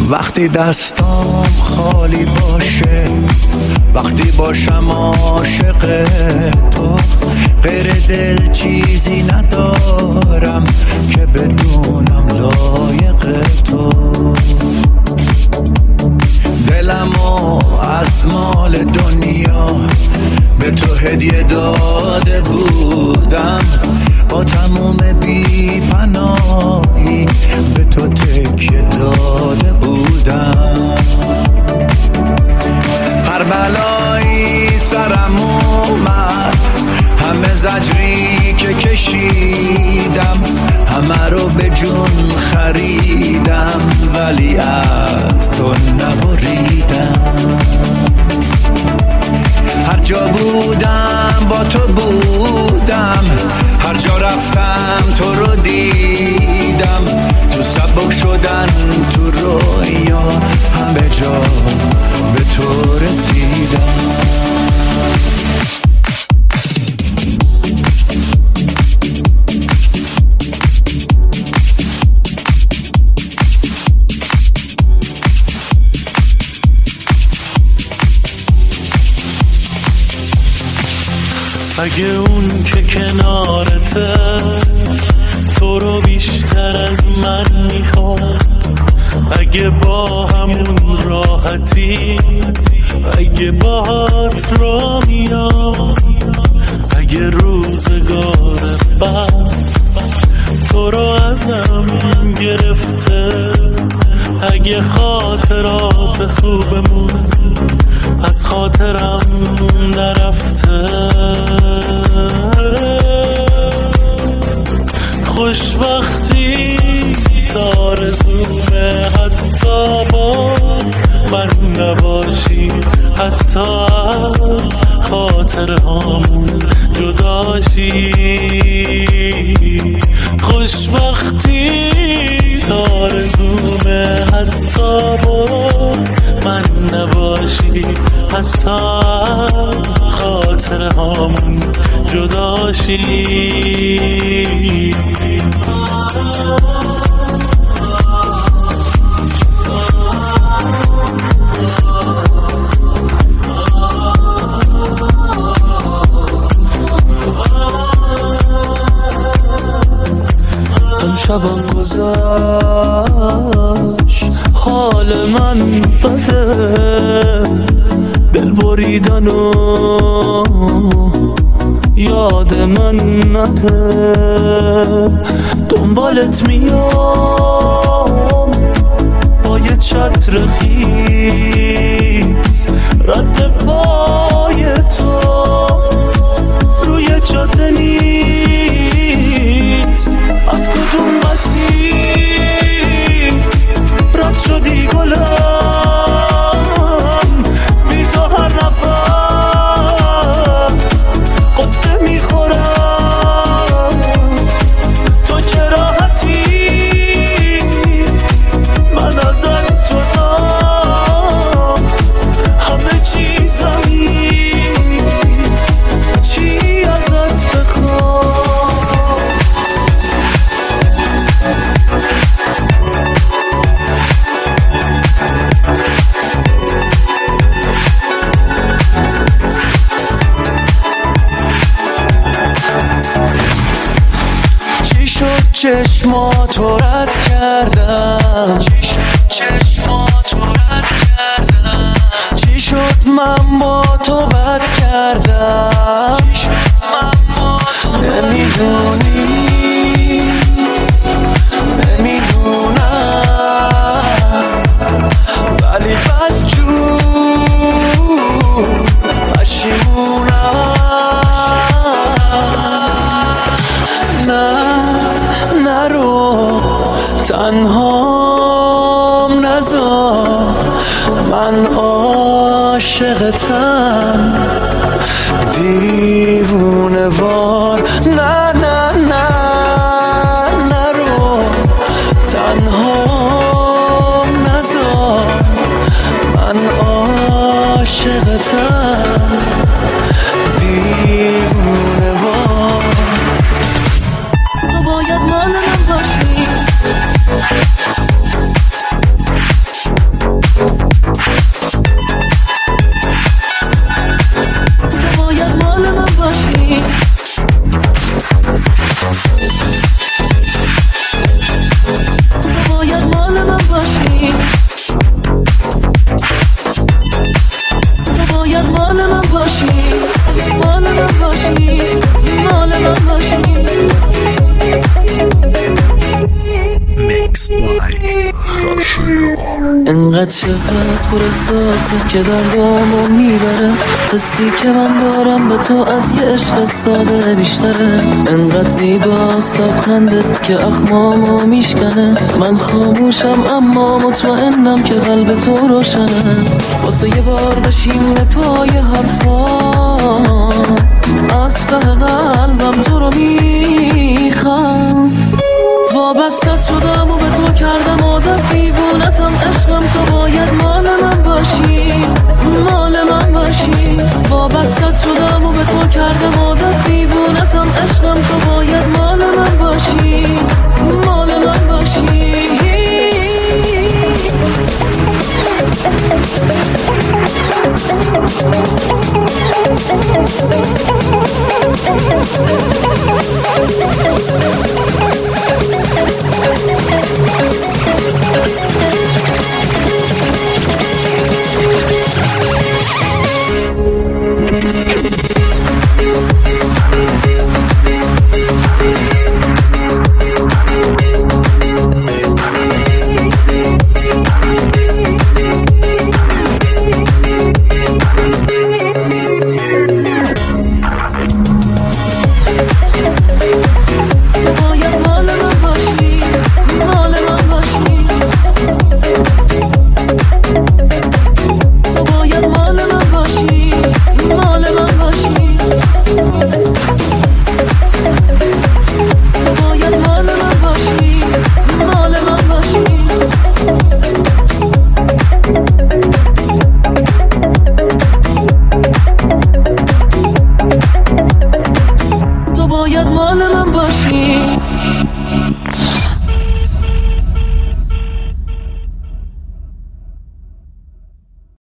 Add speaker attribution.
Speaker 1: وقتی دستام خالی باشه، وقتی باشم عاشق تو، غیر دل چیزی ندارم که بدونم لایق تو. دلمو از مال دنیا به تو هدیه داده بودم، با تموم بی پناهی به تو تکیه داده بودم. هر بلایی سرم اومد، همه زجری که کشیدم، همه رو به جون خریدم، ولی از تو نبریدم. هر جا بودم با تو بودم، هر جا رفتم تو رو دیدم، تو سبک شدن تو رویا همه جا به تو رسیدم.
Speaker 2: اگه اون که کنارته تو رو بیشتر از من میخواد، اگه با همون راحتی، اگه باهات را میاد، اگه روزگار بعد تو رو ازم گرفته، اگه خاطرات خوبمون از خاطرم نرفته، خوشبختی آرزومه حتی با من نباشی، حتی از خاطرهامون جداشی. خوشبختی آرزومه حتی با من نباشی، حتی از خاطرهامون جداشی.
Speaker 3: شبم گذشت حال من بده، دل بریدن و یاد من نده، دنبالت میام با یه چتر خیس، رد پای تو روی جاده نیست. از کدوم مسیر رد شدی گلم، بی تو هر نفس قصه میخورم. تو که راحتی من ازت جدا، همه چیزمی چی ازت بخوام.
Speaker 1: چشماتو رد کردم، چشماتو رد کردم، چی شد من با تو بد کردم، نمیدونی نمیدونم، ولی بدجور پشیمونم. نرو تنهام نذار، من عاشقتم دیوونه وار. نه نه نه نرو تنهام نذار، من عاشقتم دیوونه وار.
Speaker 3: تو باید مال من باشی، انقدر چقدر پر احساسه که دردامو میبره، حسی که من دارم به تو از یه عشق ساده بیشتره. انقدر زیباست لبخندت که اخمامو میشکنه، من خاموشم اما مطمئنم که قلب تو روشنه. واسه یه بار بشین پای حرفام، از ته قلبم تو رو میخوام. وابستت شدم و به تو کردم عادت، دیوونتم عشقم، تو باید مال من باشی، مال من باشی. وابستت شدم و به تو کردم عادت، دیوونتم عشقم، تو باید مال من باشی، مال من باشی.